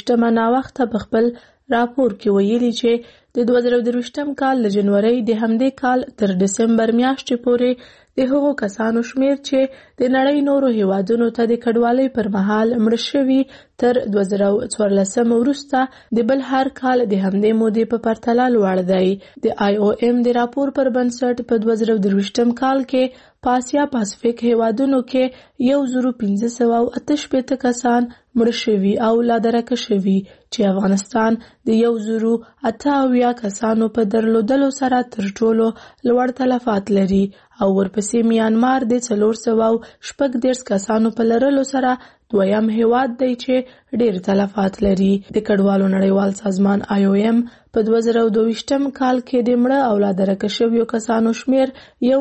23 ناوخته په خپل راپور کې ویلي چې د 2023 کال له جنوري د همدې کال تر دسمبر میاشتې پورې د هغو کسانو شمیر چې د نړۍ نورو هیوادونو ته د کډوالۍ پر مهال مړه شوي تر 2014 وروسته د بل هر کال د همدې مودې په پرتله لوړ دی. د IOM د راپور پر بنسټ په 2023 کال کې په آسیا پاسفیک هیوادونو کې 1588 کسان مړه شوي او لادرکه شوي چې افغانستان د 1088 کسانو په درلودلو سره تر ټولو لوړ تلفات لري او ورپسې میانمار د 414 کسانو په لرلو سره دویم هیواد دی چې ډیر تلفات لري. د کډوالو نړیوال سازمان IOM په 2022 کال کې د مړه او لادرکه شویو کسانو شمیر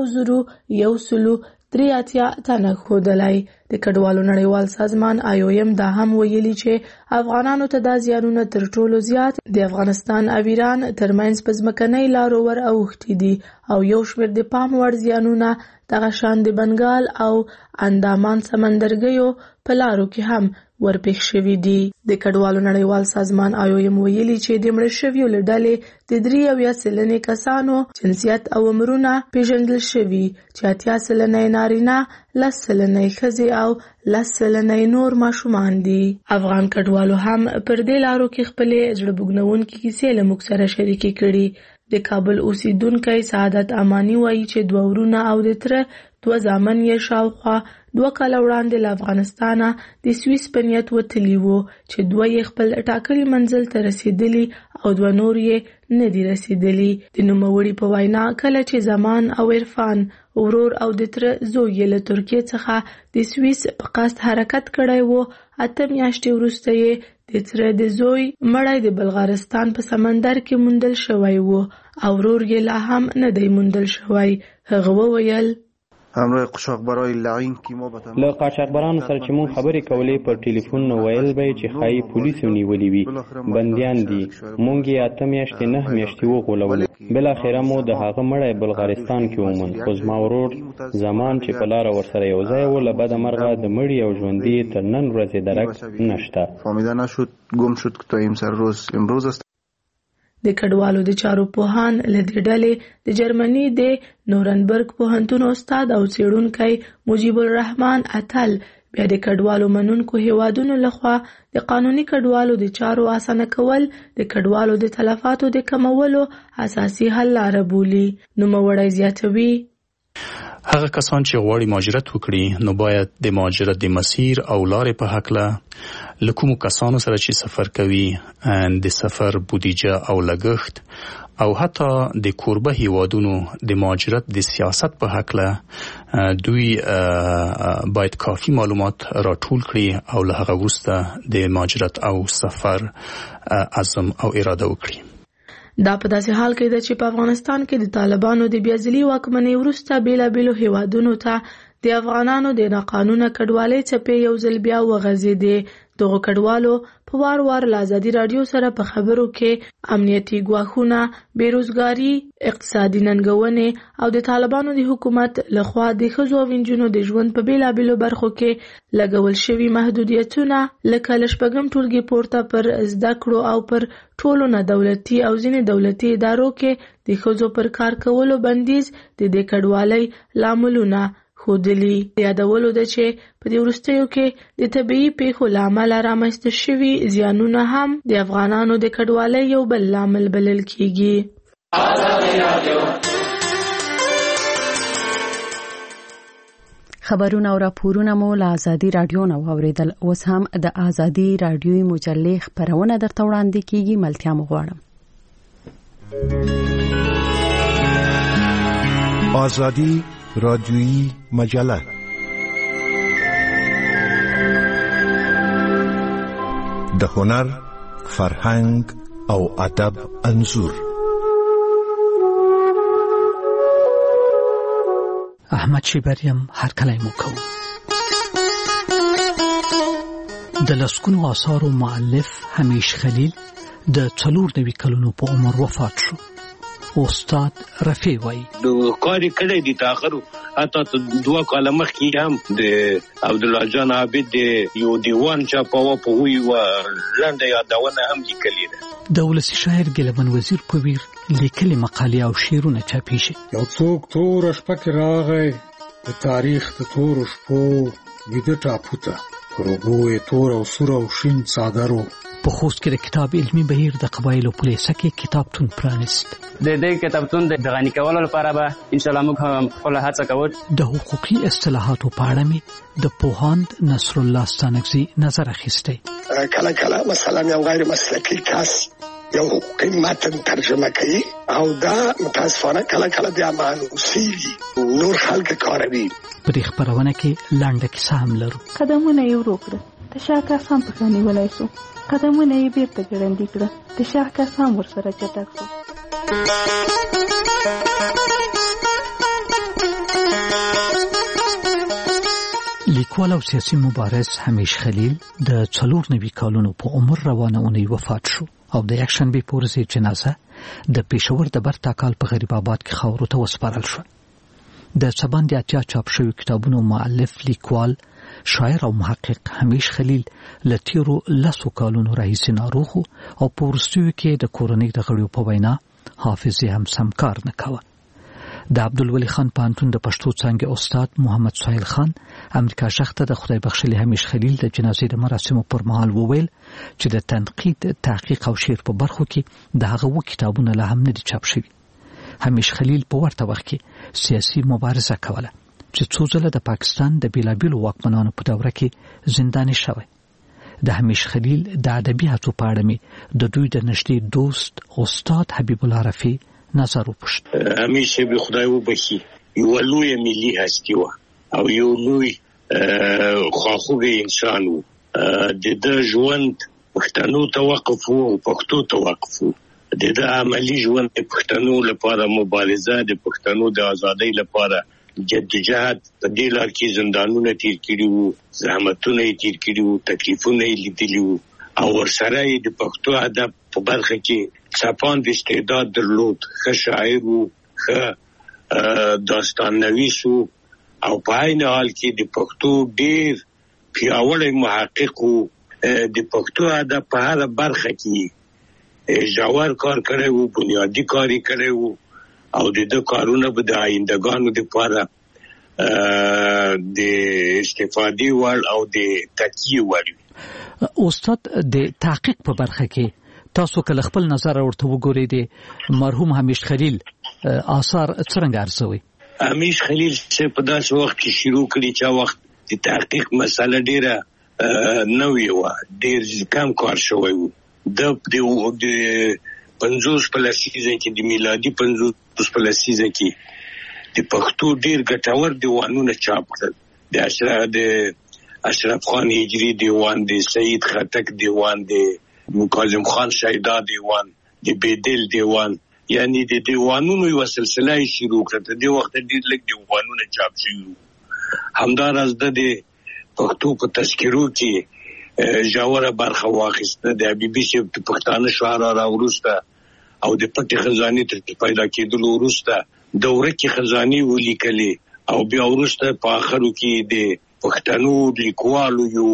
1183 تنه ښودلی. د کډوالو نړیوال سازمان IOM دا هم ویلي چې افغانانو ته دا زیانونه تر ټولو زیات د افغانستان او ایران ترمنځ په ځمکنۍ لارو ور اوښتي دي او یو شمېر د پام وړ زیانونه دغه شان د بنګال او اندامان سمندرګیو په لارو کې هم ورپېښ شوي دي. د کډوالو نړیوال سازمان IOM ویلي چې د مړه شویو له ډلې د 83% کسانو جنسیت او عمرونه پیژندل شوي چې 80% نارینه، 10% ښځې او 10% نور ماشومان دي. افغان کډوالو هم پر دې لارو کې خپلې زړه بوږنونکې کیسې له موږ سره شریکې کړي. د کابل اوسیدونکی سعادت امانی وایي چې 2 ورونه او د تره 2 زامن یې شاوخوا 2 کاله وړاندې له افغانستانه د سویس په نیت وتلي وو چې 2 یې خپل ټاکلي منزل ته رسیدلي او 2 نور یې نه دي رسیدلي. د نوموړي په وینا کله چې زمان او عرفان ورور او د تره زوی یې له ترکیې څخه د سویس په قصد حرکت کړی وو، 8 میاشتې وروسته یې د تره د زوی مړی د بلغارستان په سمندر کې موندل شوی وو او ورور یې لا هم نه دی موندل شوی. هغه وویل همراه قاچاقبرای لعین کی ما بتم له قاچاقبرانو سره چې مون خبرې کولې پر ټلیفون نو ویل به چې خای پولیسو نیولې وي، بنديان دي، مونږ یې 8 میاشتې 9 میاشتې وغولول. بل اخره مو د هغه مړی بلغارستان کې ومن. خو زما ورور زمان چې په لار ورسره یو ځای و، له بده مرغه د مړي او ژوندي تر نن ورځې درک نشته. فهمیده نشد، گم شد که تا امروز است. د کډوالو د چارو پوهان له دې ډلې د جرمني د نورنبرګ پوهنتون استاد او څېړونکی مجیب الرحمن اتل بیا د کډوالو منونکو هیوادونو لخوا د قانوني کډوالو د چارو اسانه کول د کډوالو د تلفاتو د کمولو اساسي حل لاره بولي. نوموړی زیاتوي هغه کسان چې غواړي مهاجرت وکړي نو باید د مهاجرت د مسیر او لارې په هکله له کومو کسانو سره چې سفر کوي د سفر بودیجه او لګښت او حتی د کوربه هیوادونو د مهاجرت د سیاست په هکله دوی باید کافی معلومات راټول کړي او له هغه وروسته د مهاجرت او سفر عزم او اراده وکړي. دا په داسې حال کې ده چې په افغانستان کې د طالبانو د بیازلي واکمنۍ وروسته بیلابیلو هیوادونو ته د افغانانو د ناقانونه کډوالۍ څپې یو ځل بیا وغځېدې. دغو کډوالو په وار وار له ازادي راډیو سره په خبرو کې امنیتي ګواښونه، بیروزګاري، اقتصادي ننګونې او د طالبانو د حکومت لخوا د ښځو او نجونو د ژوند په بیلابیلو برخو کې لګول شوي محدودیتونه لکه له 6 ټولګي پورته پر زده کړو او پر ټولو نه دولتي او ځینې دولتي ادارو کې د ښځو پر کار کولو بندیز د دې کډوالۍ لاملونه ښودلي. یادولو ده چې په دې وروستیو کې د طبیعي پیښو له امله رامنځته شوي زیانونه هم د افغانانو د کډوالۍ یو بل لامل بلل کیږي. خبرونه او راپورونه مو له آزادي راډیو نه واوریدل. اوس هم د آزادي راډیوي مجلې خبرونه درته وړاندې کیږي. ملتیا مو غواړم. آزادي رادیویی مجله د هنر، فرهنګ او ادب انځور. احمد شیبریم هر کله مو کوم د لسکونو آثارو مؤلف همیش خلیل د 94 کلونو په عمر وفات شو. استاد رفیع وای د کاری کړي دي تاخرو حتی 2 کاله مخکې هم د عبدالله جان عابد د یو دیوان چاپاوه په هغوی یوه لنډه یادونه هم لیکلې ده. د ولسي شاعر ګیلمن وزیر په ویر لیکلې مقالې او شعرونه چاپېږي. یو څوک توره شپه کې راغی د تاریخ د تورو شپو ویده ټاپو ته پر اوږو یې تور او سور او شین څادر و. په خوست کې د کتاب علمي بهیر د قبایلو په لیسه کې کتابتون پرانیست. د دې کتابتون د غني کولو لپاره به ان شاء الله موږ هم خپل هڅه کوو. د حقوقي اصطلاحاتو په اړه مې د پوهاند نصر الله ستانکزي نظر اخیستی. کله کله مثلا یو غیر مسلکی کس یو حقوقي متن ترجمه کوي او دا متاسفانه کله کله بیا مانوسیږي نور خلک کاروي. په دې خپرونه کې لنډه کیسه هم لرو. قدمونه یې ورو کړه د شاه کاس هم پښه نیولی سو، قدمونه یې بیرته ګړندي کړه د شاه کاس هم ورسره چټک سو. لیکوال او سیاسي مبارز همیش خلیل د 94 کالونو په عمر روانه اونۍ وفات شو او د یکشنبه په ورځ جنازه د پېښور د برتاکال په غریب آباد کې خاورو ته وسپارل شو. د سباند اتیا چاپ شوی کتابونو مؤلف لیکوال شاعر او محقق همیش خلیل لتیرو 10 کالونو راهیسې ناروغ او په وروستیو کې د کورنۍ د غړیو په وینا حافظه هم سمکار نه کاوه. د عبدالولي خان پوهنتون د پښتو څانګې استاد محمد سهیل خان امریکا شخته د خدای بخښلي همیش خلیل د جنازې د مراسمو پر مهال وویل چې د تنقید، تحقیق او شعر په برخو کې د هغه کتابونه لا هم نه دي چاپ شوي. همیش خلیل په ورته وخت کې سیاسي مبارزه کوله چې څو ځله د پاکستان د بیلابیلو واکمنانو په دوره کې زنداني شوی. د همیش خلیل د ادبي هڅو په اړه مې د دوی د نږدې دوست استاد حبیب الله رفیع نظر وپوښت. همیشه به خدای وبخي یو لوی ملي هستی و او یو لوی خواخوږی انسان و. د ژوند پښتنو ته وقف و او پښتو ته وقف و. د عملی ژوند پښتنو لپاره مبارزه، د پښتنو د ازادۍ لپاره جدوجہد په دې لار کې زندانونه تیر کړي وو، زحمتونه یې تیر کړي وو، تکلیفونه یې لیدلي وو او ورسره یې د پښتو ادب په برخه کې څپاند استعداد درلود. ښه شاعر وو، ښه داستان نویس وو او په عین حال کې د پښتو ډېر پیاوړی محقق وو. د پښتو ادب په هره برخه کې ژور کار کړی وو، بنیادي کار یې کړی وو او د کارونه به د آیندګانو لپاره د استفادې وړ او د تکیې وړ. استاد د تحقیق په برخه کې تاسو کله خپل نظر ورته وګورئ د مرحوم همیش خلیل آثار څنګه ارزوي؟ همیش خلیل چې په داسې وخت کې شروع کړي چې وخت د تحقیق مسله ډیره نوې وه، ډیر کم کار شوی وو. د 50 په لسیزه کې د میلادي 50 په لسیزه کې د پښتو ډیر ګټور دیوانونه چاپ کړل. د اشرف خان هجری دیوان، د سید خټک دیوان، د کاظم خان شیدا دیوان، د بیدل دیوان، یعنی د دیوانونو یو سلسله شروع کړه. د وخت ډیر لږ دیوانونه چاپ شوي. همداراز د پښتو په تذکرو کې ژوره برخه واخیسته. د حبیبي صاحب د پښتانه شعرا راوروسته او د پټې خزانې تر پیدا کېدلو وروسته دوره کې خزانې ولیکلې او بیا وروسته په آخرو کې د پښتنو لیکوالو یو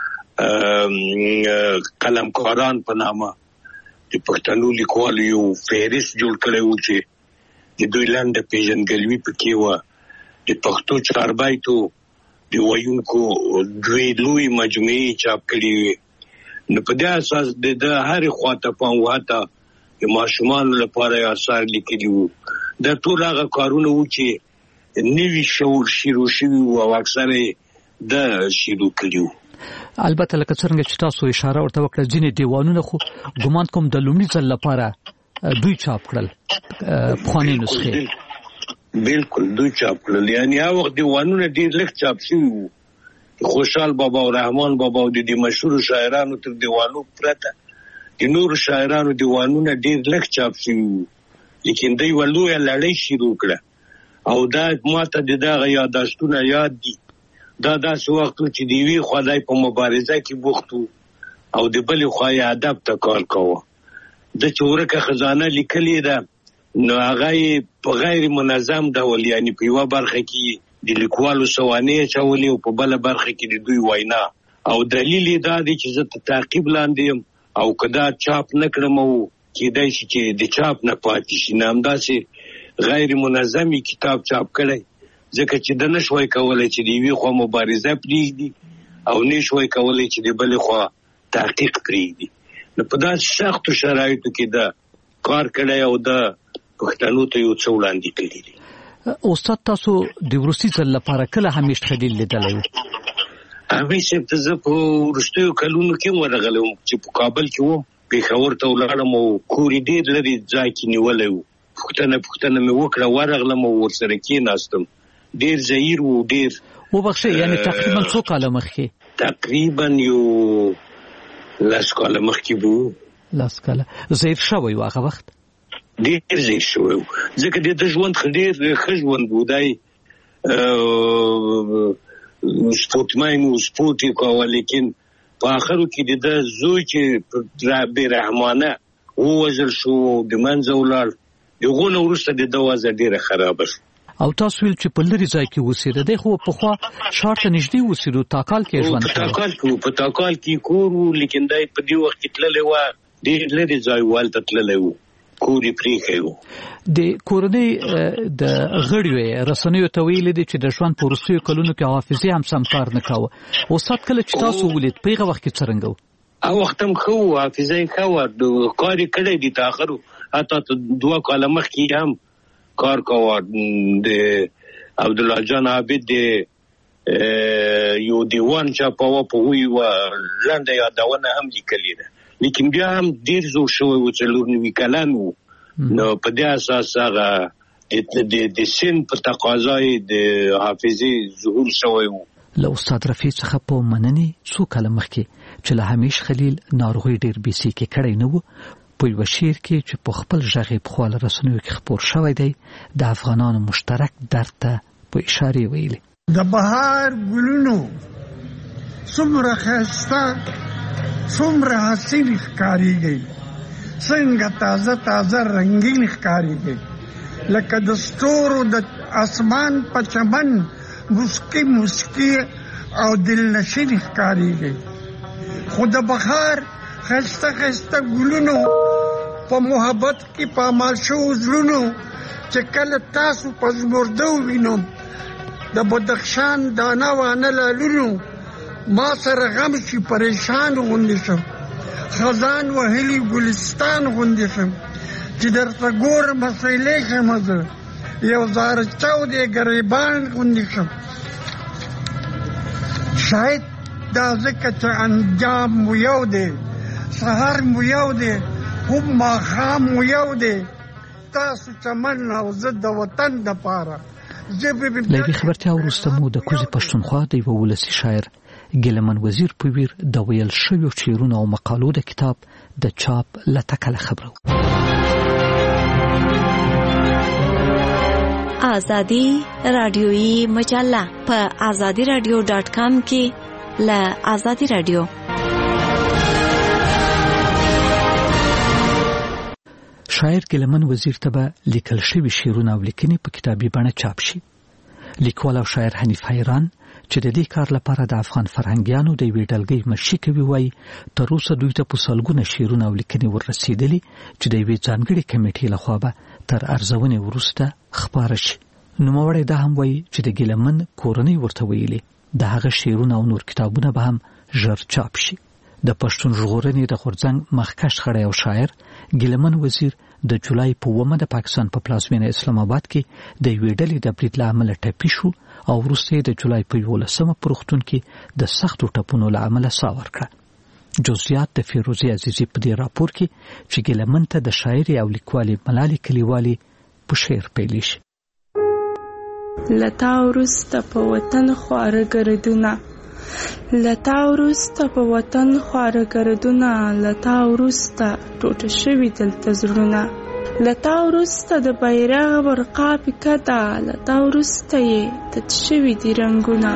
قلمکاران په نامه د پښتنو لیکوالو یو فهرست جوړ کړی و چې د دوی لنډه پیژندګلوي پکې وه. د پښتو چاربیتو د ویونکو دوی لوی مجموعې چاپ کړي وي. نو په دې اساس د هرې خواته پام وهته د ماشومانو لپاره اثار لیکلي وو. دا ټول هغه کارونه وو چې نوي شعور شروع شوي وو او اکثره د شروع کړي وو. البته لکه څنګه چې تاسو اشاره ورته وکړه ځینې دیوانونه خو ګمان کوم د لومړي ځل لپاره دوی چاپ کړل پخوانۍ نسخې. بالکل دوی چاپ کړل. یعنی هغه وخت دیوانونه ډیر لږ چاپ شوي وو. خوشحال بابا او رحمان بابا او د مشهور شاعرانو تر دیوانو پرته د نور شاعرانو دیوانونه ډیر لږ چاپ شوي وو. لیکن دوی ولویه لړۍ شروع کړه او دا ماته د دغه یاداشتونه یاد دي. دا داسې وخت چې د یوې خوا دی په مبارزه کې بوخت وو او د بلې خوا یې ادب ته کار کوه. د چې ورکه خزانه لیکلې ده نو هغه په غیر منظم ډول، یعنی په یوه برخه کې د لیکوالو سوانې چولې او په بل برخه کې د دوی وینا او دلیل دا دی چې زه تعقیب لاندې او کدا چاپ نکړم او کېدای شي چې د چاپ نه پاتې شي نه همداسې غیر منظمي کتاب چاپ کړی ځکه چې د نشوي کولای چې د یوې خوا مبارزه پرېږدي او نشوي کولای چې د بلې خوا تحقیق پرېږدي نو په داسې سختو شرایطو کې د کار کړی او د پښتنو ته یو څه وړاندې کړي دي. استاد تاسو د وروستي ځل لپاره کله همیش خلیل لیدلی و؟ همیش ته زه په وروستیو کلونو کې ورغلی وم چې په کابل کې وم پېښور ته ولاړم او کور یې ډېر لرې ځای کې نیولی و پوښتنه مې وکړه ورغلم او ورسره کېناستم ډېر زهیر و ډېر وبخښئ یعنې تقریبا څو کاله مخکې؟ تقریبا یو 10 کاله مخکې به 10 کاله زهیر شوی و هغه وخت؟ ډېر زهیر شوی و ځکه د ده ژوند ډېر ښه ژوند و دی سپورټمین و سپورټ یې کوه لیکن په آخرو کې د ده زوی چې بېرحمانه ووژل شو د منځه ولاړ د هغو نه وروسته د ده وضع ډېره خرابه شو. او تاسو ویل چې په لرې ځای کې اوسېده دی خو پخوا ښار ته نږدې اوسېدو تاکال کې ژوند کوو په تاکال کې کور و لیکن دی په دې وخت کې تللی و ډېر لرې ځای و هلته تللی و کور یې پرېښی و. د کورنۍ د غړیو رسنیو ته ویلي دي چې د ژوند په وروستیو کلونو کې حافظې هم سم کار نه کاوه. استاد کله چې تاسو ولید په هغه وخت کې څرنګه و؟ هغه وخت هم ښه و حافظه یې ښه وه کار یې کړی دي تر اخرو حتی 2 کاله مخکې هم کار کوه د عبدالله جان عابد د یو دیوان چاپاوه په هغوی لنډه یادونه هم لیکلې ده لیکن بیا هم ډېر زوړ شوی و 94 کلن و نو په دې اساس هغه د سن په تقاضا یې د حافظې ظهور شوی و. له استاد رفیع څخه په مننې څو کاله مخکې چې له همیش خلیل ناروغي ډېر بیسیکې کړی نه و په یو شعر کې چې په خپل غږ یې پخوا له رسنیو کې خپور شوی دی د افغانانو مشترک درد ته په اشارې ویلي. د بهار ګلونو څومره ښایسته څومره حسین ښکارېږي څنګه تازه تازه رنګین ښکارېږي لکه د ستورو د اسمان په چمن مسکي مسکي او دلنشین ښکارېږي خو د بهار ښایسته ښایسته ګلونو په محبت کې پامال شوو زړونو چې کله تاسو په زمردو وینم د بدخشان دانه وانه لالونو ما سره غم شي پریشان غوندې شم خزان وهلي ګلستان غوندې شم چې درته ګورم مسیلې شم زه یو زاره چاودې ګریبان غوندې شم شاید دا ځکه چې انجام مو یو دی سهار مو یو دی خوب ماښام مو یو دی تاسو چمن او زه د وطن دپاره. له یوې خبرتیا وروسته مو د کوزې پښتونخوا د یوه ولسي شاعر ګیلمن وزیر په ویر د ویل شویو شعرونو او مقالو د کتاب د چاپ له تکله خبرو. آزادی رادیویی مجله په azadiradio.com کې له آزادی رادیو. شاعر ګیلمن وزیر ته به لیکل شوي شعرونه او لیکنې په کتابي بڼه چاپ شي. لیکوال او شاعر حنیف حیران چې د دې کار لپاره د افغان فرهنګیانو د یوې ډلګۍ مشري کوي وایي تر اوسه دوی ته په سلګونه شعرونه او لیکنې وررسېدلي چې د یوې ځانګړې کمیټې لخوا به تر ارزونې وروسته خپاره شي. نوموړی دا هم وایي چې د ګیلمن کورنۍ ورته ویلي د هغه شعرونه او نور کتابونه به هم ژر چاپ شي. د پښتون ژغورنې د غورځنګ مخکښ غړی او شاعر ګیلمن وزیر د جولای په 9 د پاکستان په پلازمینه اسلام آباد کې د یوې ډلې د برید له امله ټپي شو او وروسته د جولای په 11 په روغتون کې د سختو ټپونو له امله ساه ورکړه. جزئیات د فیروزي عزیزي په دې راپور کې چې ګیلمن ته د شاعري او لیکوالې ملالۍ کلیوالي په شعر پیلې شي. لتا وروسته په وطن خواره ګردونه لتا وروسته په وطن خواره ګردونه لتا وروسته ټوټه شوي دلته زړونه لتا وروسته د بیرغ برقا پیکه ده لتا وروسته یې تت شوي دي رنګونه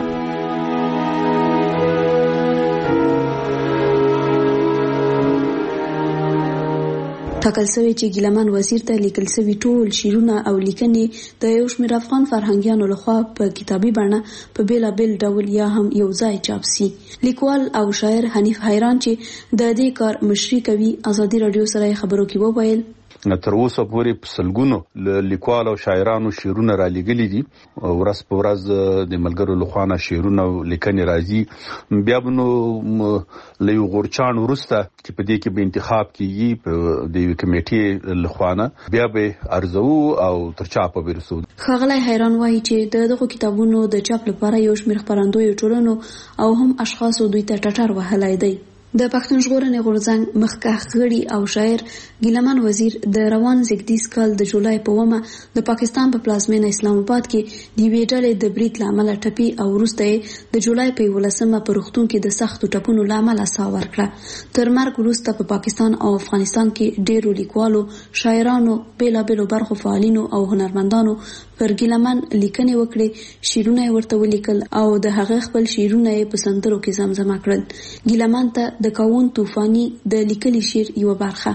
ټاکل شوی چې ګیلمان وزیر ته لیکل شوي ټول شعرونه او لیکنې د یو شمېر افغان فرهنګیانو لخوا په کتابي بڼه په بېلابېل ډول یا هم یو ځای چاپ سي. لیکوال او شاعر حنیف حیران چې د دې کار مشري کوي ازادي راډیو سره خبرو کې وویل تر اوسه پورې په سلګونو لیکوال او شاعرانو شعرونه را لېږلي دي. ورځ په ورځ د ملګرو لخوا نه شعرونه او لیکنې راځي. بیا به نو له یو غورچاڼ وروسته چې په دې کې به انتخاب کیږي د یوې کمیټې لخوا نه بیا به ارزو او تر چاپه به رسو. ښاغلی حیران وایي چې دغه کتابونو د چاپ لپاره یو شمېر خپرندویو ټولنو او هم اشخاصو دوی ته ټټر وهلی دی. د پښتون ژغورنې غورځنګ مخکښ غړي او شاعر ګیلمان وزیر د روان زیږدیز کال د جولای په 1 د پاکستان په پلازمینه اسلام آباد کې د یوې ډلې د برید له امله ټپي او وروسته د جولای په 11 په روغتون کې د سختو ټپونو له امله ساه ورکړه. تر مرګ وروسته په پاکستان او افغانستان کې ډېرو لیکوالو، شاعرانو، بېلابېلو برخو فعالینو او هنرمندانو پر ګیلمان لیکنې وکړې، شعرونه یې ورته ولیکل او د هغه خپل شعرونه یې په سندرو کې زمزمه کړل. ګیلمان ته د کاون طوفاني د لیکلي شعر یو برخه.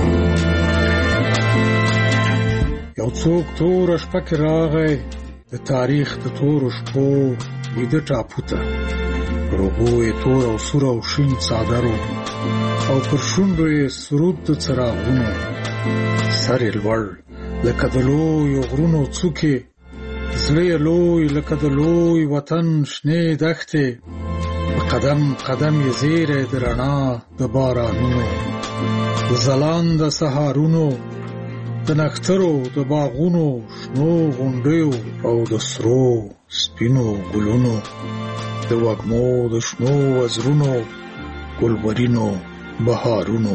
یو څوک تور شپه کې راغی د تاریخ د تورو شپو ویده ټاپو ته، پر اوږو یې تور او سور او شین څادر او پر شونډو یې سرود د څراغونو، سر یې لوړ لکه د لویو غرونو څوکې، زړه یې لوی لکه د لوی وطن شنې دښتې، قدم قدم یې زیری د رڼا د بارانونو، د ځلانده سهارونو، د نښترو د باغونو شنو غونډیو او د سرو سپینو ګلونو، د وږمو د شنو وزرونو ګلورینو بهارونو.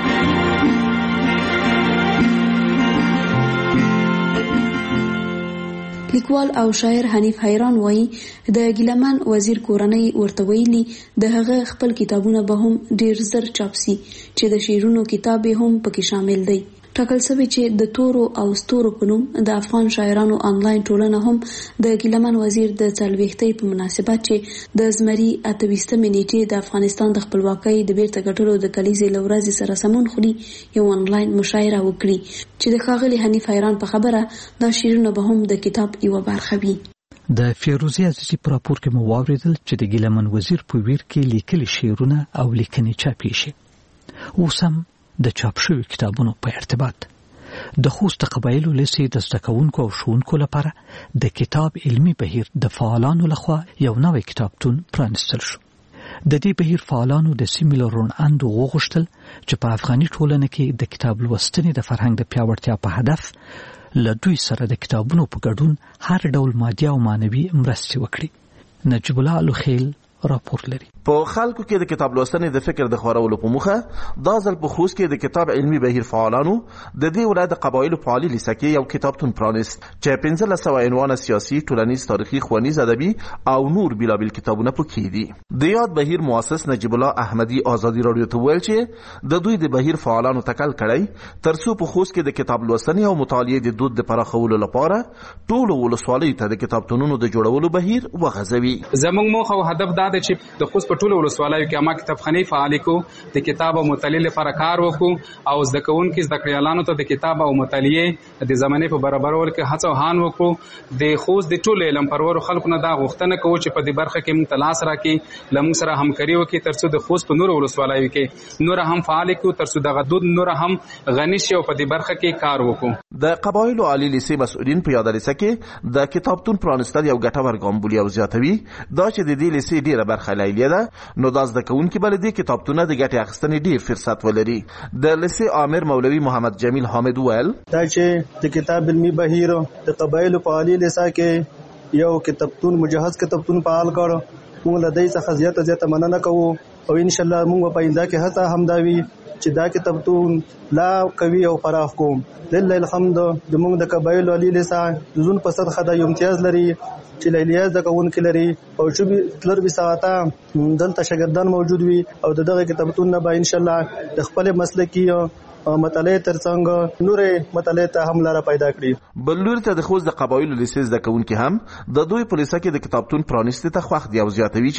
لیکوال او شاعر حنیف حیران وایي د ګیلمان وزیر کورنۍ ورته ویلي د هغه خپل کتابونه به هم ډیر زر چاپ سي چې د شعرونو کتاب هم پکې شامل دی. ټاکل شوی چې د تورو او ستورو په نوم د افغان شاعرانو آنلاین ټولنه هم د ګیلمان وزیر د 40 په مناسبت چې د زمري 28 نیټې د افغانستان د خپلواکۍ د بیرته ګټلو د کلیزې له ورځې سره سمون خوري یو آنلاین مشاعره وکړي چې د ښاغلي حنیف حیران په خبره دا شعرونه به هم د کتاب یو برخه وي. د فیروزی عزیزی په راپور کې مو واوریدل چې د ګیلمان وزیر په ویر کې لیکلي شعرونه او لیکنې چاپې شي. اوس هم د چاپ شوی کتابونو په ارتباط د خوست قبایلو لیسې د زده کوونکو او ښوونکو لپاره د کتاب علمي بهیر د فعالانو لخوا یو نوی کتابتون پرانیستل شو. د دې بهیر فعالانو د سیمې له روڼاندو وغوښتل چې په افغاني ټولنه کې د کتاب لوستنې د فرهنګ د پیاوړتیا په هدف له دوی سره د کتابونو په ګډون هر ډول مادي او معنوي مرستې وکړي. نجیب الله الخیل راپور لري. په خلکو کې د کتاب لوستنې د فکر د خورولو په موخه دا ځل په خوست کې د کتاب علمي بهیر فعالانو د دې ولایت د قبایلو فعالي لیسه کې یو کتابتون پرانیست چې 1500 عنوان سیاسي، ټولنیز، تاریخي، ښوونیز، ادبي او نور بیلابیل کتابونه پکې دي. د یاد بهیر مؤسس نجیب الله احمدي ازادي راډیو ته ویل چې د دوی د بهیر فعالانو تکل کړی ترڅو په خوست کې د کتاب لوستنې او مطالعې د دود د پراخولو لپاره ټولو ولسوالیو ته د کتابتونونو د جوړولو بهیر وغځوي. زموږ موخه او هدف دا دی چې د خوست په ټولو ولسوالیو کې ما کتابخانې فعالې کړو، د کتاب او مطالعې لپاره کار وکړو او زده کوونکي زده کړیالانو ته د کتاب او مطالعې د زمانې په برابرولو کې هڅه او هان وکړو. د خوست د ټولو علم پرورو خلکو نه دا غوښتنه کوو چې په دې برخه کې موږ ته لاس راکړي، له موږ سره همکاري وکړي ترڅو د خوست په نورو ولسوالیو کې نور هم فعال کړو، ترڅو دغه دود نور هم غني شي او په دې برخه کې کار وکړو. د قبایلو عالی لیسې مسؤلین په یاد لیسه کې د کتابتون پرانیستل یو ګټور ګام بولي او زیاتوي دا چې د دې لیسې ډیره برخه لیلیه ده نو دا زده کوونکي بل دي کتابتونه د ګټې اخیستنې ډیر فرصت ولري. د لیسې امیر مولوي محمد جمیل حامد ویل دا چې د کتاب علمي بهیر د قبایلو په عالی لیسه کې یو کتابتون مجهز کتابتون فعال کړ. موږ له دې څخه زیاته مننه کوو او ان شاء الله موږ په آینده کې هڅه هم دا وي چې دا کتابتون لا قوي او پراخ کوم. لله الحمد د موږ د قبایلو عالی لیسه د زون په سطح د امتیاز لري چې لیلیاز د کوونکو لري او چې تلر به ساعته دلته شاګردان موجود وي او دغه کتابتون نه به ان شاء الله د خپل مسلکي مطالعه ترڅنګ نورې مطالعه ته هم لاره پیدا کړي. بلور ته د خوست د قبایلو لیسې زده کوونکي هم د دوی په لیسه کې د کتابتون پرانیستي ته خوښ دي او زیاتوي چې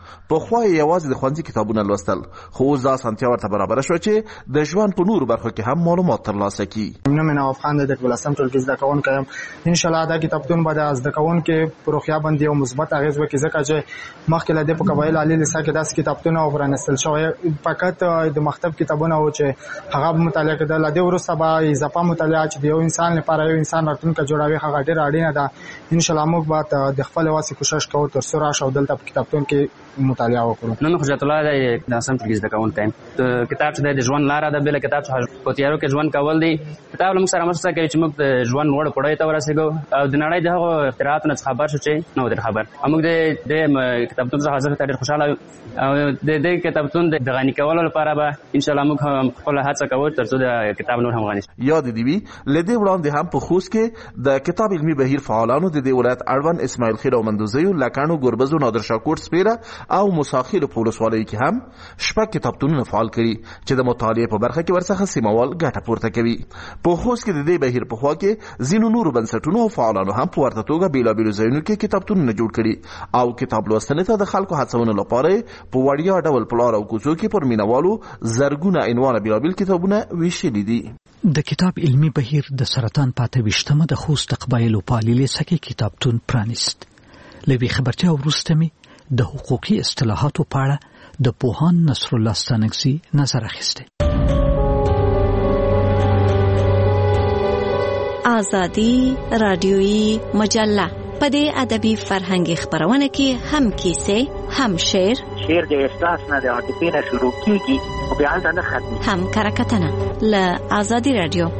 پخوا یوازې د ښوونځي کتابونه لوستل، خو اوس دا اسانتیا ورته برابره شوه چې د ژوند په نورو برخو کې هم معلومات ترلاسه کړي. نوم مې نواف خان دی، د 12م ټولګي زده کوونکی یم. انشاءالله دا کتابتون به د زده کوونکو په روغتیا باندې یو مثبت اغېز وکړي، ځکه چې مخکې له دې په قبایل عالي لیسه کې داسې کتابتونه پرانیستل شوی، فقط د مکتب کتابونه و چې هغه به مطالعه کېدل. له دې وروسته به اضافه مطالعه چې د یو انسان لپاره یو انسان راتلونکی جوړوي هغه ډېره اړینه ده. انشاءالله موږ به د خپل واسې کوشش کوو تر څو راشو او دلته په کتابتون کې مطالعه وکړو. نن حجت الله دی، د 8م ټولګي زده کوونکی یم. کتاب چې د ژوند لاره ده، بل کتاب چې په تیارو کې ژوند کول دی. کتاب له موږ سره مرسته کوي چې موږ د ژوند لوړ پړاو ته ورسېږو او د نړۍ د هغو اختراعاتو نه خبر شو چې نو در خبر. موږ د کتابتون څخه زه ډېر خوشاله یم او د دې کتابتون د غني کولو لپاره به انشاءالله موږ هم خپل هڅه کوو تر څو د کتاب نور هم غني شي. یاد دی وی لدې وړاندې هم په خوست کې د کتاب علمي بهیر فعالانو د دې ولایت اړوند اسماعیل خیر او مندوزیو، لکانو، ګربزو، نادر شاکور سپیره او موساخیل په ولسوالۍ کې هم شپږ کتابتونونه فعال کړي چې د مطالعې په برخه کې ورڅخه سیموال ګټه پورته کوي. په خوست کې د دې بهیر په خوا کې ځینو نورو بنسټونو او فعالانو هم په ورته توګه بیلابیلو ځایونو کې کتابتونونه جوړ کړي او کتاب لوستنې ته د خلکو هڅونې لپاره په وړیا ډول پلار او کوڅو کې پر مینوالو زرګونه عنوانه بیلابیل کتابونه ویشلي دي. د کتاب علمي بهیر د سرطان په 28مه د خوست قبایلو په عالی لیسه کې کتابتون پرانیست. لوی خبرتیا وروسته می د حقوقي اصطلاحاتو په اړه د پوهان نصر الله ستانکزي نظر اخیسته. آزادی رادیویی مجله په دې ادبي فرهنګي خبرونه کې هم کیسې، هم شعر د احساس نه د عاطفې نه شروع کیږي او بیا نه ختمي، هم کرکټنه له آزادی رادیو.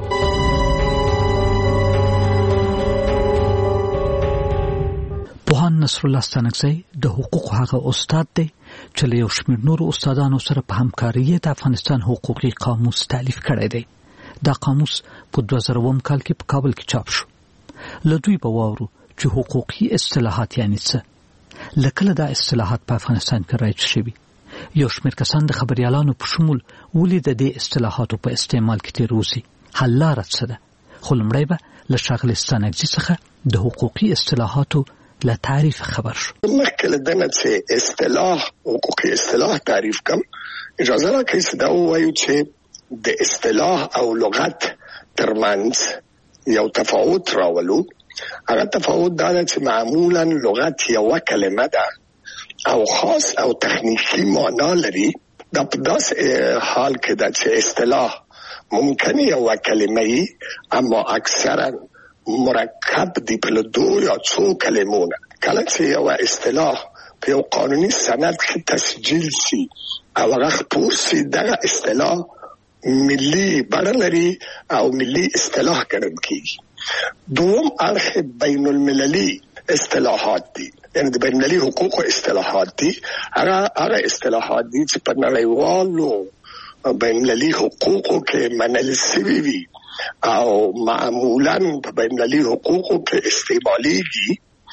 پوهان نصر الله ستانکزي د حقوق هغه استاد دی چې له یو شمېر نورو استادانو سره په همکاري د افغانستان حقوقي قاموس تالیف کړی دی. دا قاموس په 2000 کال کې په کابل کې چاپ شو. له دوی به واورو چې حقوقي اصطلاحات یعنی څه، لکه دا اصطلاحات په افغانستان کې رایج شوي. یو شمېر کسان د خبريالانو په شمول ولې د دې اصطلاحاتو په استعمال کې تیر وځي، حل لاره څه ده. خو لومړی به له ښاغلي ستانکزي څخه د حقوقي اصطلاحاتو له تعریف خبر شو. مخکې له دنه چې اصطلاح حقوقي اصطلاح تعریف کم، اجازه راکړئ چې دا ووایو چې د اصطلاح او لغت ترمنځ یو تفاوت راولو. هغه تفاوت دا ده چې معمولا لغت یوه کلمه ده او خاص او تخنیکی معنا لري. دا په داسې حال کې ده چې اصطلاح ممکن یوه کلمه ای اما اکثرا مرکب دی په دو یا څو کلمونه. کله چې یوه اصطلاح په یو قانوني سند کې تسجیل شي او هغه خپور شي، دغه اصطلاح ملي بڼه لري او ملي اصطلاح ګڼل کېږي. دوم اړخ بین المللي اصطلاحات دي، یعنی د بین المللي حقوقو اصطلاحات دي. هغه اصطلاحات دي چې په نړیوالو بین المللي حقوقو کې منل شوي وي او معمولا په بین المللي حقوقو کې استعمالېږي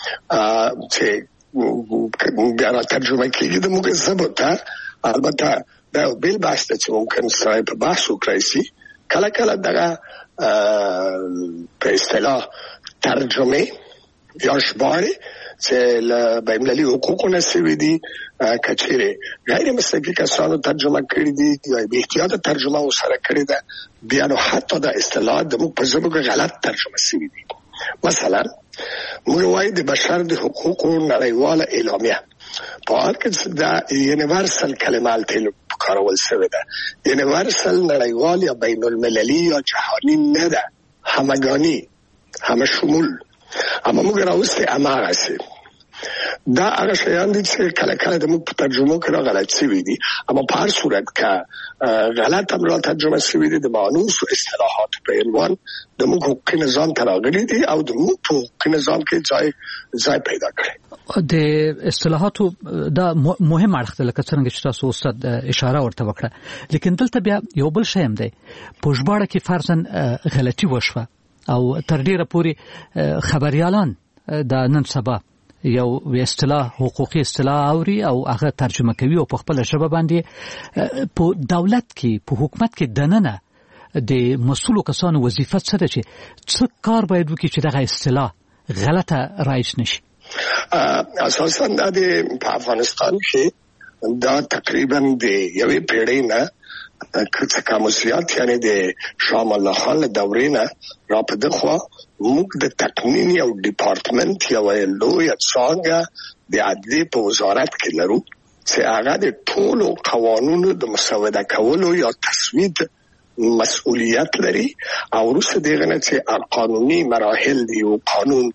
چې بیا را ترجمه کېږي د موږ ژبو ته. البته دا یو بېل بحث ده چې ممکن سړی په بحث وکړی شي. کله کله دغه په اصطلاح ترجمه یا ژباړې چې له بین المللي حقوقو نه شوي دي، که چیرې غیر مسلکي کسانو ترجمه کړي دي یا بې احتیاطه ترجمه ورسره کړې ده، بیا نو حتی دا اصطلاحات زموږ په ژبو کې غلط ترجمه شوي دي. مثلا موږ وایو د بشر د حقوقو نړیواله اعلامیه، په حال کې دا یونیورسل کلمه هلته کارول شوې ده. یونیورسل نړیوال یا بین المللي یا جهاني نه ده، همگانی، همه شمول. اما موږ راوستې هماغسې دا هغه شیان دي چې کله کله د موږ په ترجمو کې غلط شوي دي. اما په هر صورت که غلط هم را ترجمه شوي دي، د مانوس و اصطلاحات په عنوان د موږ حقوقي نظام ته راغلي دي او د موږ په حقوقي نظام کې ځای پیدا کړی. د اصطلاحاتو دا مهم اړخ دی، لکه څنګه چې تاسو استاد اشاره ورته وکړه. لیکن دلته بیا یو بل شی هم دی، په ژباړه کې فرضاً غلطي وشوه او تر ډیره پورې خبريالان د نن سبا یو اصطلاح حقوقي اصطلاح اوري او هغه ترجمه کوي او په خپل ژبه باندې. په دولت کې په حکومت کې دننه د مسؤلو کسانو وظیفه څه ده چې څه کار باید وکړي چې دغه اصطلاح غلطه رایج نشي؟ اساساً د په افغانستان کې دا تقریبا د یوې پیړۍ نه که کم زیات یعنی د شاه امان الله خان له دورې نه را په دغه موږ د تقنین یو ډپارټمنټ یو لوی څانګه د عدلیې په وزارت کې لرو چې هغه د ټولو قوانینو د مسوده کولو یا تصویب مسؤلیت لري او وروسته دغه نه چې قانوني مراحل دی او قانون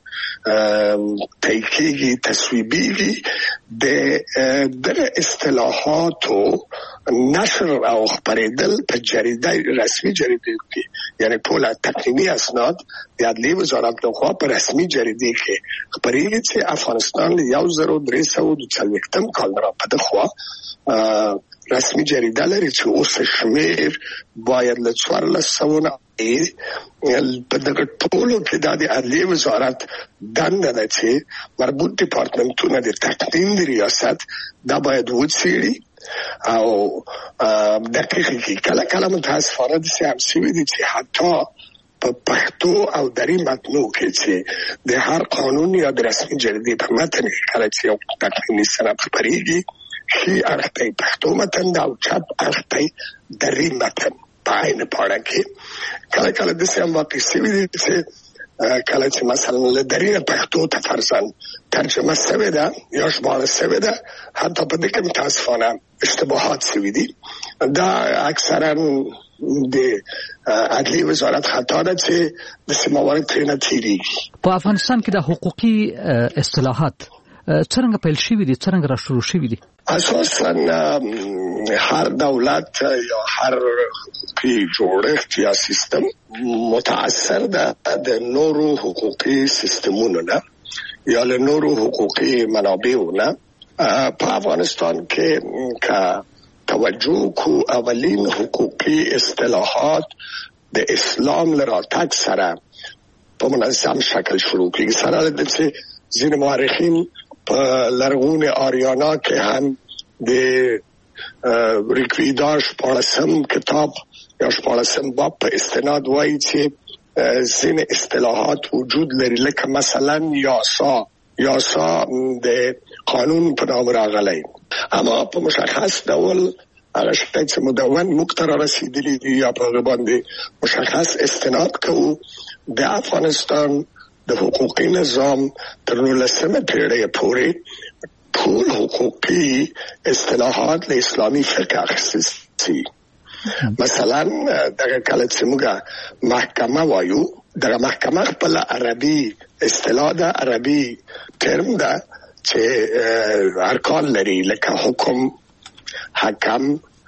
تاییدي تصویبي د اصطلاحاتو نشر او خبرېدل په جریده رسمي جریده کې یعنی ټول تقنینی اسناد د عدلیې وزارت لخوا په رسمي جریده کې خبرېږي چې افغانستان له 1340 کال را په دغه رسمي جریده لري چې اوس شمیر باید له 1400 په دغه ټولو کې د عدلیې وزارت دنده ده چې مربوط ډپارټمنټونه د تقنین د ریاست دا باید وڅېړي او دقیقه کله کله متاسفانه د سیاسي دي چې حتی په پښتو او دري متنو کې چې د هر قانون یا د رسمي جریدې په متن کې کله چې یو تقنیني سند خبرېږي شي اړتای پښتو متن دا او چپ اړتای دري متن پاین پاړه کې کله کله د سیم واقع سوي دي چې کله چې مثلا له دري پښتو ته فرضاً ترجمه شوی ده یا ژباړه شوی ده حتی په دې کې متاسفانه اشتباهات شوي دي دا اکثرا د عدلیې وزارت خطا ده چې د سیموارد ترېنه تېرېږي. په افغانستان کې د حقوقي اصطلاحات څنګه پیل شوي دي څنګه را شروع شوي دي؟ اساسا هر دولت یا هر حقوقي جوړښت یا سیستم متاثر ده د نورو حقوقي سیستمونو نه یا له نورو حقوقي منابعو نه. په افغانستان کې که توجه کو اولین حقوقي اصطلاحات د اسلام له راتګ سره په منظم شکل شروع کېږي سره د ځینې مورخین په لرغوني آریانا کې هم د ریکویداش 14 کتاب یا 14 باب په استناد وایي چې ځینې اصطلاحات وجود لري لکه مثلا یاسا د قانون په نام راغلی اما په مشخص ډول هغه شته چې مدون مقترر رسیدلی دي یا په باندې مشخص استناد کوو. د افغانستان د حقوقي نظام تر 19مه پیړۍ پورې ټول حقوقي اصطلاحات له اسلامي فقه اخیستل شوي. مثلا دغه کله چې موږ محکمه وایو دغه محکمه خپل عربي اصطلاح ده عربي ترم ده چې ارکان لري لکه حکم حکم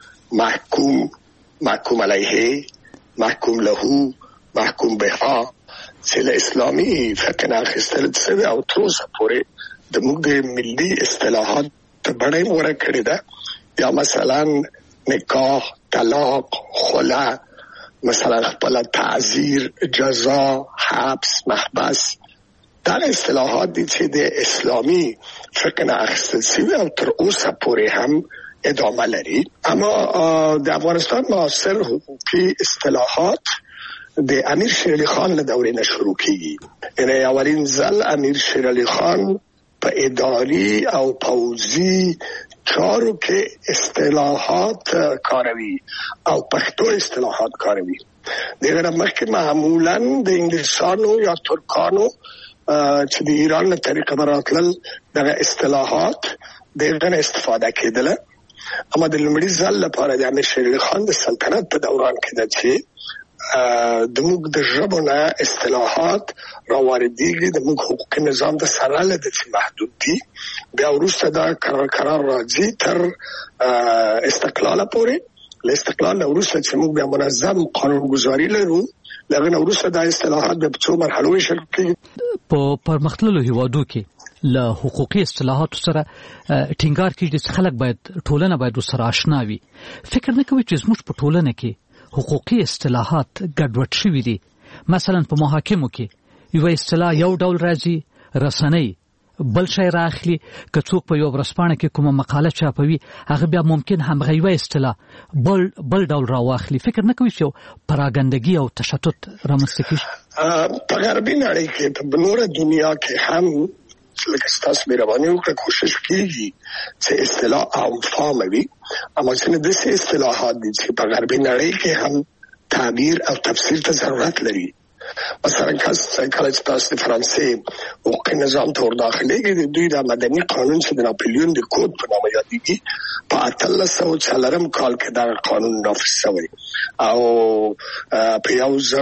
محکوم علیه محکوم له محکوم بها چې له اسلامي فقه نه اخیستل شوي او تر اوسه پورې د موږ د ملي اصطلاحات ته بڼه یې ورکړې ده. یا مثلا نکاح طلاق خلع مثلا خپل تعزیر جزا حبس محبس دا اصطلاحات دي چې د اسلامي فقه نه اخیستل شوي او تر اوسه پورې هم ادامه لري. اما د افغانستان معاصر حقوقي اصطلاحات د امیر شیر علي خان له دورې نه شروع کیږي. یعنی اولین ځل امیر شیر علي خان په اداري او پوځي چارو کې اصطلاحات کاروي او پښتو اصطلاحات کاروي. دغه مخکې معمولا د انګلیسانو یا ترکانو چې د ایران له طریقه براتل دغه اصطلاحات دغه استفاده کېدله. اما د لومړي ځل لپاره د امیر شیر علي خان د سلطنت په دوران کې د چې د موږ د ژبو نه اصطلاحات راوړديږي د موږ حقوقي نظام د سره له دې محدود دي. بیا وروسته دا قرار راځي تر استقلال پورې. له استقلال وروسته چې موږ بیا منظم قانونګذاري لرو لغه وروسته د اصطلاحات په څو مرحلو ویشل کېږي. په پرمختللو هیوادو کې له حقوقي اصطلاحاتو سره ټینګار کېږي چې خلک باید ټولنه باید سره آشنا وي. فکر نه کوي چې زموږ په ټولنه کې حقوقي اصطلاحات ګډوډ شوي دي. مثلا په محاکمو کې یو اصطلاح یو ډول راځي رسنۍ بل شي راخلي که څوک په یو ورځپاڼه کې کومه مقاله چاپوي هغه بیا ممکن هم غیوه اصطلاح بل ډول راواخلي. فکر نه کوي چې پراګندګي او تشدد رامنځته کیږي؟ په غربي نړۍ کې په نوره دنیا کې هم لکه ستاسو مهرباني وکړه کوشش کیږي چې اصطلاح عام فهم وي، اما ځینې داسې اصطلاحات دي چې په غربي نړۍ کې هم تعبیر او تفسیر ته ضرورت لري. مثلا کله چې تاسو د فرانسې حقوقي نظام ته ورداخلېږئ، د دوی د مدني قانون چې د ناپلیون د کود په نامه یادېږي په 1804 کال کې دا قانون نافذ شوی او په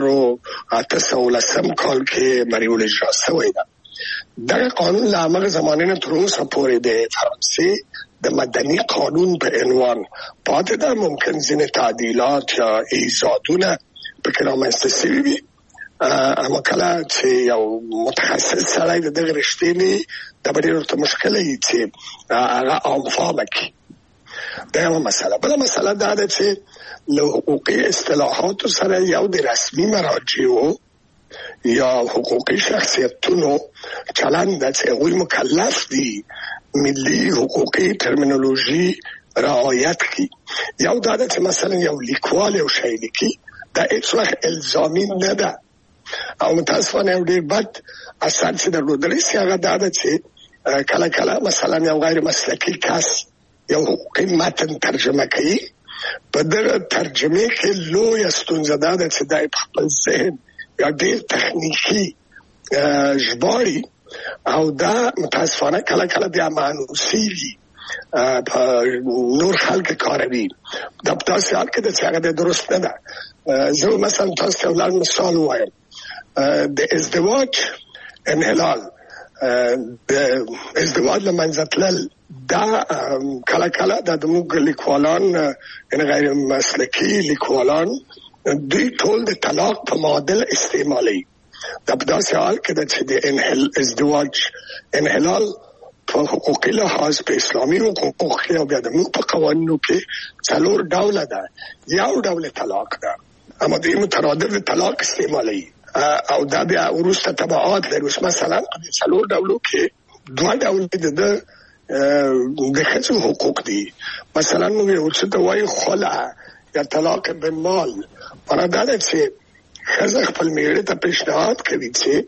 1810 کال کې مریول اجرا شوی ده. دا قانون له هغه زمانې نه تر اوسه پورې د فرانسې د مدني قانون په عنوان پاتې ده. ممکن ځینې تعدیلات یا ایجادونه پکې رامنځته شوي وي، اما کله چې یو متخصص سړی د دغه رشتې نه دا به ډېر ورته مشکل وي چې هغه عام فهمه کړي. دا یوه مسله. بله مسله دا ده چې له حقوقي اصطلاحاتو سره یو د رسمي مراجعو یا حقوقي شخصیتونو چلند ده چې هغوی مکلف دي ملي حقوقي ترمینولوژي رعایت کړي. یو دا ده چې مثلا یو لیکوال یو شی لیکي، دا هیڅ وخت الزامي نه ده او متاسفانه یو ډېر بد اثر چې درلودلی سي هغه دا ده چې کله کله مثلا یو غیر مسلکي کس یو حقوقي متن ترجمه کوي، په دغه ترجمه کې لویه ستونزه دا ده چې دا په خپل ذهن یا ډېر تخنیکي ژباړي او دا متاسفانه کله کله بیا مانوسیږي په نور خلک کاروي. دا په داسې حال کې ده چې هغه درست نه ده. زه مثلا تاسو ته یو مثال ووایم. د ازدواج انحلال، د ازدواج له منځه تلل، دا کله کله د موږ لیکوالان غیر مسلکي لیکوالان دوی ټول د طلاق په معادل استعمالوي. دا په داسې حال کې ده چې د ازدواج انحلال په حقوقي لحاظ په اسلامي حقوقو کې او بیا د موږ په قوانینو کې 4 ډوله ده. یو ډول طلاق ده، اما دوی مترادف طلاق استعمالوي او دا بیا وروسته تبعات لري. مثلا په 4 ډولو کې 2 ډول د ښځو حقوق دي. مثلا موږ یو څه ته وایو خلع یا طلاق بالمال. معنا دا ده چې ښځه خپل میړه ته پیشنهاد کوي چې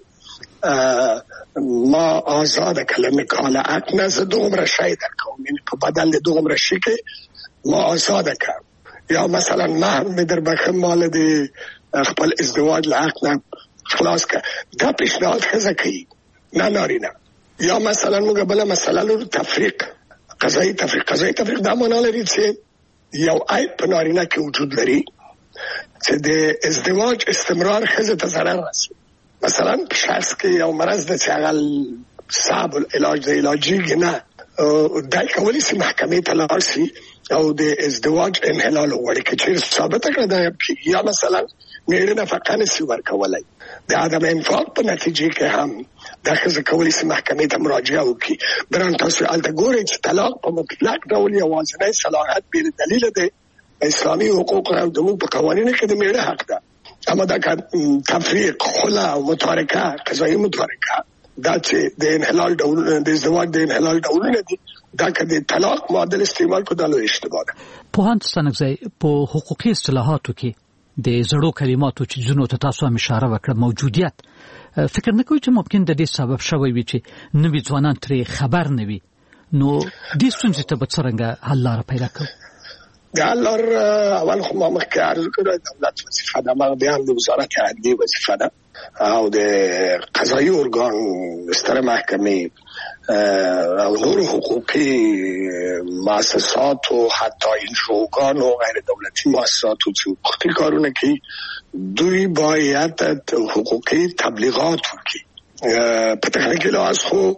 ما آزاده کلمه کالعت نه زه دومره شی درکوم، یعنی په بدل د دومره شي کې ما آزاده کړم، یا مثلا مهر مې در بخښم مال د خپل ازدواج له حق نه خلاص کړه. دا پیشنهاد ښځه کوي، نه نارینه. یا مثلا موږ بله مسله لرو تفریق، قضایي تفریق. قضایي تفریق دا معنا لري چې یو عیب په نارینه کې وجود لري چې د ازدواج استمرار ښځې ته ضرر رسوي. مثلا په شخص کې یو مرض ده چې هغه صعب العلاج د علاجیږي نه، دا کولی شي محکمې ته لاړ شي او د ازدواج انحلال وغواړي که چېرې ثابته کړه دا یا مثلا میړه نفقه نشي ورکولی، د عدم انفاق په نتیجې کې هم دا ښځه کولی شي محکمې ته مراجعه وکړي. بران تاسو هلته ګورئ چې طلاق په مطلق ډول یوازینی صلاحیت بې دلیله دی اسلامي حقوق او د موږ په قوانینو کې د میړه حق ده. اما دا تفریق، خلع او متارکه، قضایي متارکه، دا چې د انحلال ډولونه د ازدواج د انحلال ډولونه دي، دا که د طلاق معادل استعمال کو دا لوی اشتباه ده. پوهاند ستانکزی، په حقوقي اصطلاحاتو کې د زړو کلماتو چې ځینو ته تاسو هم اشاره وکړه موجودیت، فکر نه کوئ چې ممکن د دې سبب شوی وي چې نوي ځوانان ترې خبر نه وي؟ نو دې ستونزې ته به څرنګه حل لاره پیدا کوو؟ د حل لار اول خو ما مخکې عرض کړی دولت وظیفه ده، ما بیا هم د وزارت عدلیې وظیفه ده او د قضایي ارګان ستره محکمې او نور حقوقي مؤسسات و حتی انجوګان و غیر دولتي مؤسسات چې حقوقي کارونه کوي دوی باید حقوقي تبلیغات وکړي. په تخنیکي لحاظ خو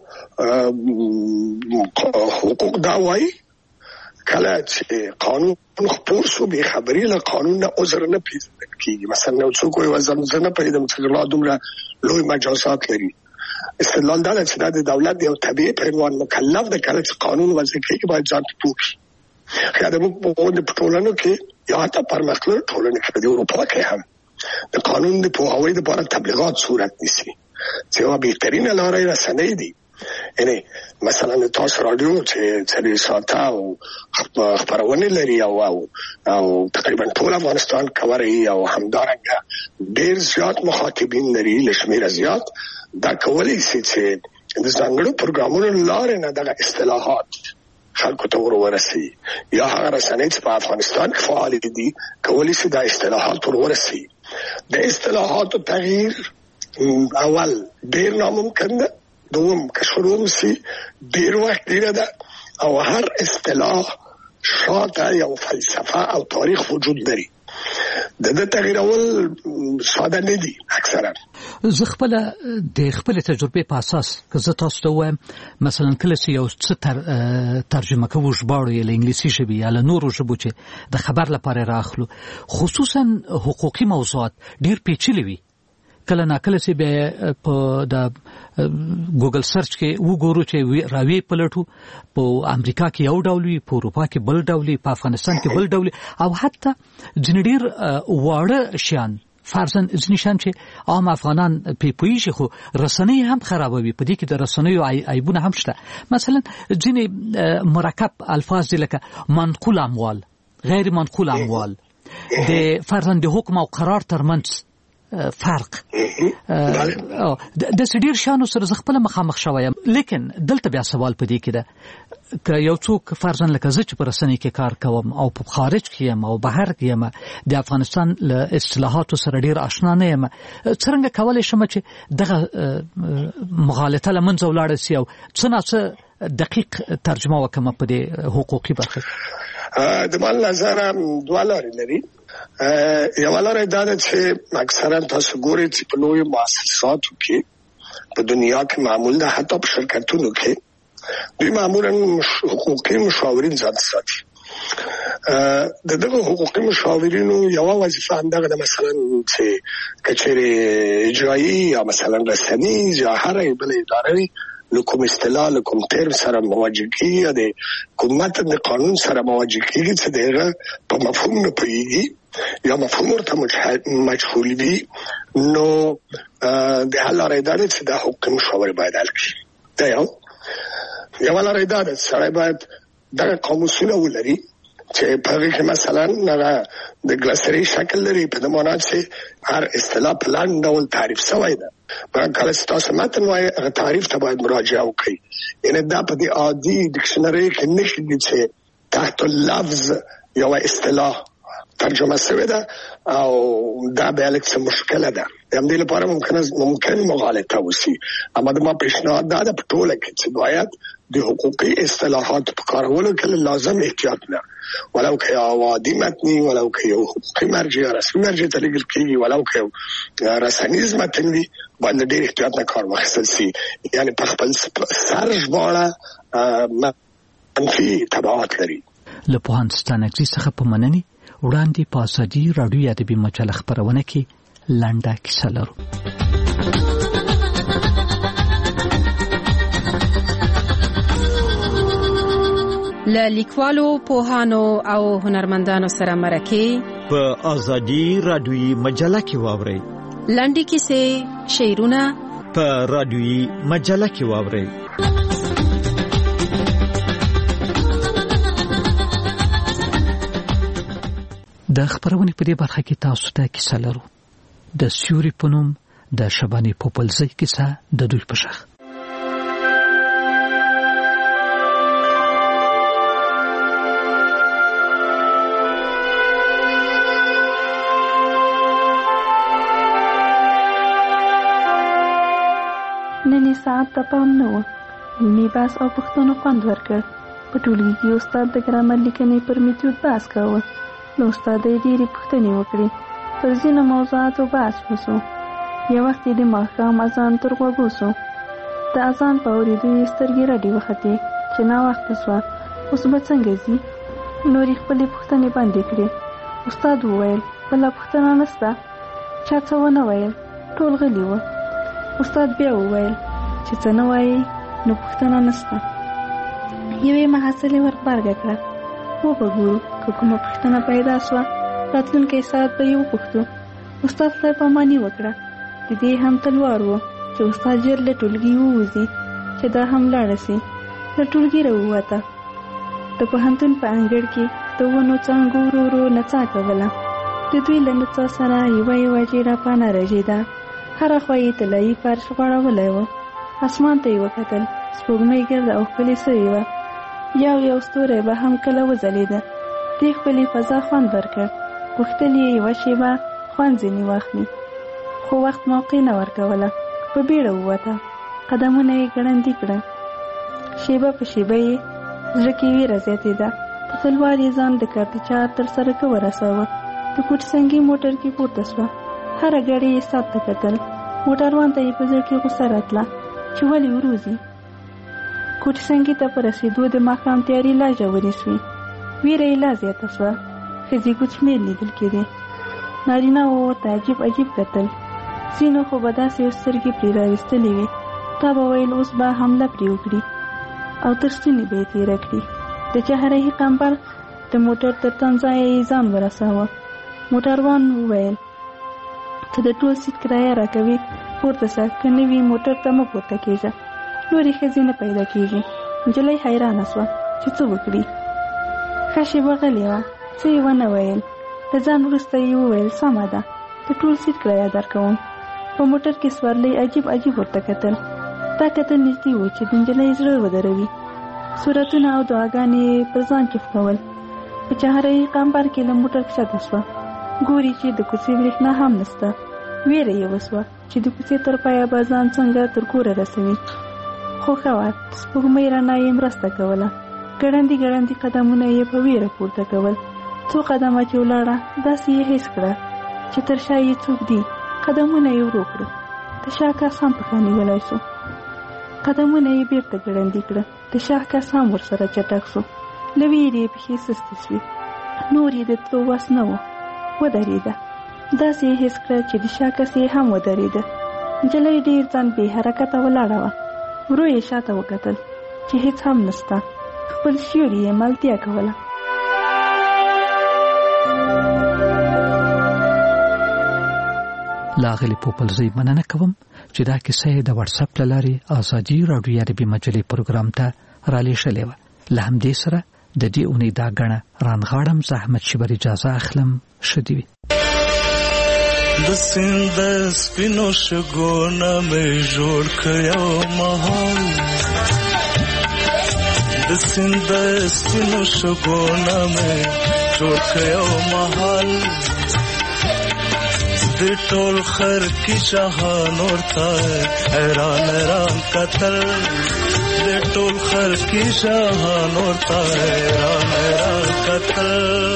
حقوق دا وایي کله چې قانون خپور شو بې خبري له قانون نه عذر نه پیژندل کېږي. مثلا یو څوک وایي زه نه پوهېدم چې غلا دومره لوی مجازات لري. استدلال دا ده چې دا د دولت یو طبیعي په عنوان مکلف ده کله چې قانون وضع کېږي باید ځان پوه کړي. خو د موږ په ټولنو کې یا حتی پرمختللو ټولنو کې د اروپا کې هم د قانون د پوهاوي دپاره تبلیغات صورت نیسي چې یوه بهترینه لاره یې رسنۍ دي. یعنی مثلا تاسو رادیو چې 3 ساعته او خبرونه لري او تقریبا ټول افغانستان کوي او همدارنګه ډیر زیات مخاطبین لري لشمیر زیات، دا کولی شي چې د ځانګړو پروګرامونو لارې نه دغه اصطلاحات خلکو ته ورسي یا هغه رسنۍ چې په افغانستان کې فعال دي کولی شي دا اصطلاحات ورسي. د اصطلاحاتو تغییر اول ډیر ناممکن ده، دوم که شروع شي ډیر وخت ډیره ده، او هر اصطلاح شاته یو فلسفه او تاریخ وجود لري. د تغییرول ساده نه دي. اکثرا زه خپل د خپل تجربه په اساس که زه تاسو ته وایم مثلا کله چې یو څه ترجمه کوو ژباړو یا انګلیسي ژبې یا نورو ژبو چې د خبر لپاره راخلو، خصوصا حقوقي موضوعات ډیر پیچلي وي. کله ناکله چې به په د ګوګل سرچ کې وګورو چې راوي پلټو په امریکا کې یو ډول وي، په اروپا کې بل ډول وي، په افغانستان کې بل ډول، او حتی ځینې ډیر واړه شیان فرضاً ځینې شیان چې عام افغانان پوهیږي خو رسنۍ هم خرابوي. په دې کې د رسنیو عیبونه هم شته. مثلا ځینې مرکب الفاظ دي لکه منقول اموال، غیر منقول اموال، د فرضاً د حکم او قرار ترمنځ فرق د ډیر شانو سره خپل مخامخ شوم. لیکن دلته بیا سوال پدې کې ده که یو څوک فرضاً لکه زه چې په رسنۍ کې کار کوم او په خارج کې یم او بهر کې یم، د افغانستان له اصطلاحاتو سره ډیر آشنا نه یم، څنګه کولای شم چې دغه مغالطه له منځه ولاړه سي او څه نه دقیق ترجمه وکم په دې حقوقي برخه؟ د مال نظر دوه لارې لري. یو لاره دا ده چې اکثرا تاسو ګورئ چې په لوی مؤسساتو کې په دنیا کې معمول ده، حتی په شرکتونو کې دوی معمولا حقوقي مشاورین ځان ساتي. دغه حقوقي مشاورینو یو وظیفه همدغه ده، مثلا چې کچېرې اجرایی یا مثلا رسنۍ یا هر بل ادارې له کوم اصطلاح له کوم ترم سره مواجه کیږي، د کوم متن د قانون سره مواجه کیږي چې دغه په مفهوم نه پوهیږي یا مفهوم ورته مجهول وي، نو د حل لارې دا ده چې د حقوقي مشاور باید حل کړي. دا یو لاره دا ده چې سړی باید دغه قاموسونه ولري چې په هغه کې مثلا د ګلاسري شکل لري، په دې معنی چې هر اصطلاح په لاندې ډول تعریف شوی ده. کله چې تاسو متن وایي هغه تعریف ته باید مراجعه وکړئ. یعنې دا په دې عادي ډکشنري کې نشي چې تحت اللفظ یو اصطلاح ترجمه شوی ده او دا به الکس مشکله ده. همدې لپاره ممکن مغالطه وشي. اما د ما پیشنهاد دا ده په ټوله کې چې باید د حقوقي اصطلاحات په کارولو کې لازم احتیاط نه، ولو که عادي متني، ولو که یو حقوقي مرجع رسمي مرجع ته لیږل کېږي، ولو که یو رسنیز متن وي، باید ډېر احتیاط نه کار واخیستل شي. یعنې په خپل سر ژباړه منفي تبعات لري. له پوهاند ستانکزي څخه په مننې وړاندې په ازادي راډیو ادبي مجله خپرونه کې لنډه کیسه لرو. له لیکوالو، پوهانو او هنرمندانو سره مرکه په ازادي راډیوي مجله کې واورئ. لنډې کیسې، شعرونه په راډیوي مجله کې واورئ. د خبرونې په دې برخه کې تاسو ته کیسه لرو. د سیوري په نوم د شبانې پوپلزۍ کیسه د دوی په شاخ. نن ساعت ته پام نه و. علمي بحث او پوښتنو خوند ورکړ. په ټولګي کې استاد د ګرامر لیکنې پر میتود بحث کاوه. نو استاد یې ډېرې پوښتنې وکړې. پر ځینو موضوعاتو بحث وشو. یو وخت یې د ماښام اذان تر غوږو شو. د اذان په اورېدو یې سترګې رډې وختې چې ناوخته شوه. اوس به څنګه ځي؟ نور یې خپلې پوښتنې بندې کړې. استاد وویل بله پوښتنه نشته. چا څه ونه ویل، ټول غلي وو. استاد بیا وویل چې څه نه وایي نو پوښتنه نشته. یوې محصلې ورغبرګه کړه. وګورو که کومه پوښتنه پیدا شوه راتلونکی ساعت به یې وپوښتو. استاد خدای پاماني وکړه. د دې هم تلوار و چې استاد ژر له ټولګي ووځي چې دا هم لاړه شي. له ټولګي راووته. د پوهنتون په انګړ کې د ونو څانګو ورو ورو نڅا کوله. د دوی له نڅا سره یوه ژیړه پاڼه رژېده. هره خوا یې طلایي فرش غوړولی و اسمان ته یې وکتل. سپوږمۍ ګرده او ښکلې سوې وه. یو ستوری به هم کله وځلېده. دې ښکلې فضا خوند ورکړ. غوښتل یې یوه شېبه خوند ځینې واخلي، خو وخت موقع نه ورکوله. په بیړه ووته. قدمونه یې ګړندي کړه. شېبه په شېبه یې زړه کې ویره زیاتېده. په تلوار یې ځان د کارتچار تر سړکه ورساوه. د کوټسنګي موټر کې پورته شوه. هره ګړۍ یې ساعت ته کتل. موټروان ته یې په زړه کې غوسه راتله چې ولې وروځي. کوټسنګي ته په رسېدو د ماښام تیارې لا ژورې شوې. ویره یې لا زیاته شوه. ښځې کوچنۍ لیدل کېدې. نارینه وو ورته عجیب کتل. ځینو خو به داسې سترګې پرې راویستلې وې، تا به ویل اوس به حمله پرې وکړي او تر ستوني به یې تېره کړي. د چهرهي قمبر د موټر تر تمځایه یې ځان ورساوه. موټروان وویل ته د ټول سیټ کرایه راکوي، پورته سه، که نه وي موټر ته مه پورته کېږه. نورې ښځې نه پیدا کېږي. نجلۍ حیرانه شوه چې څه وکړي. ښه شېبه غلې وه، څه یې ونه ویل. له ځان وروسته یې وویل سمه ده، د ټول سیټ کرایه درکوم. په موټر کې سورلۍ عجیب ورته کتل. دا کتل نږدې و چې د نجلۍ زړه ودروي. صورتونه او دعاګانې یې پر ځان چفکول. په چهرهي قمبر کې له موټر کښته شوه. ګوري چې د کوڅې برېښنا هم نشته. ویره یې وسوه چې د کوڅې تر پایه به ځان څنګه تر کوره رسوي. خو ښه وه، سپوږمۍ رڼا یې مرسته کوله. ګړندي قدمونه یې په ویره پورته کول. څو قدمه چې ولاړه داسې یې حس کړه چې تر شا یې څوک دي. قدمونه یې ورو کړه. د شا کس هم پښه نیولی شو. قدمونه یې بیرته ګړندي کړه. د شا کس هم ورسره چټک شو. له ویرې یې پښې سستې شوې. نور یې د تلو وس نه و. ودرېده. داسې یې حس کړه چې د شا کس یې هم ودرېده. نجلۍ ډېر ځان بې حرکته ولاړه وه. ورو یې شاته وکتل چې هېڅ هم نشته. خپل سیوري یې ملتیا کوله. لاغلی پوپلزی مننه کوم چې دا کیسه د واتس اپ لاري ازادي رادیو عربي مجلې پروګرام ته را لېږلې و. له همدې سره د دې اونۍ دا غڼه رانغاړم زحمت شبر اجازه اخلم. شدي د سیند سپینو شګونه مې جوړ کړو مهال، د سیند سپینو شګونه مې جوړ کړو مهال، د ټول خر کی شاهان ورته حیران قتل، د ټول خر کی شاهان ورته حیران قتل.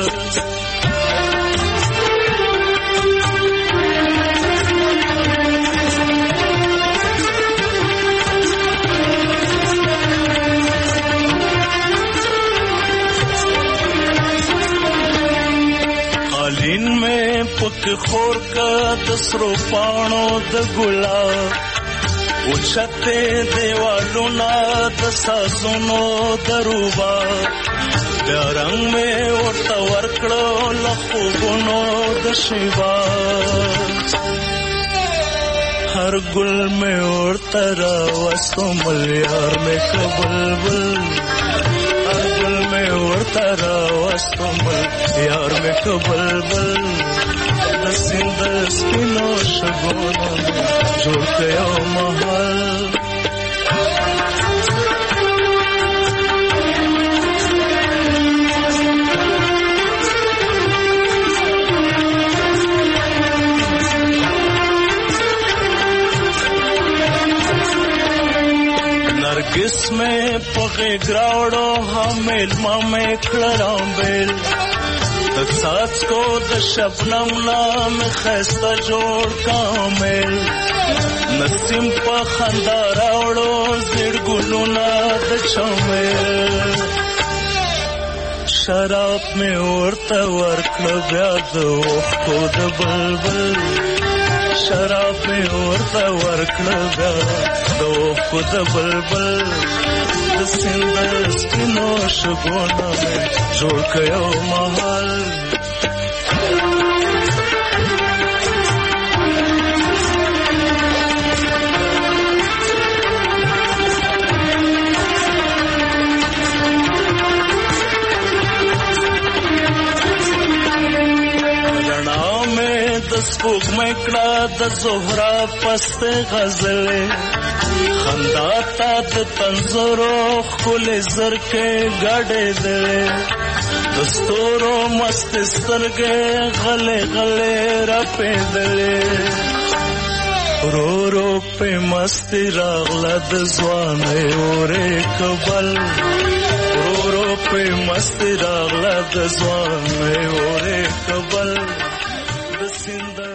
قالین میں پک خور کا دسرو پانو د گلاب اوچھتے دیوالوں نا دساسونو دروبا بیا رنگ میں ورتا ورکڑو لخوبونو دشیبا ہر گل میں ورتا راوستو ملیار میں کبلبل ہر گل میں ورتا راوستو ملیار میں کبلبل دسند سپینو شگونو جوړ کړو محل. नरगिस में पगे ग्रावड़ो हमेल मामे खड़रांबेल साथ को द शबनम नाम खस्ता जोड़ कामेल नसीम पा खंदा रावड़ो जिड़ गुलुना द चमेल शराब में उड़ता वर्क ब्याद को द बलबल शराब में उड़ता वर्क ब्याद को द बलबल सिंध स्किनो शगोना में जोड़ कयो महल. سپوږمۍ کړه د زهرا پسته غزلې خندا تا د تنزرو ښکلې زرکې ګډې دلې د ستورو مست سترګې غلې غلې راپېدلې رو رو په مستی راغله د ځوانۍ اورې کبل رو رو په مستی راغله د ځوانۍ اورې کبل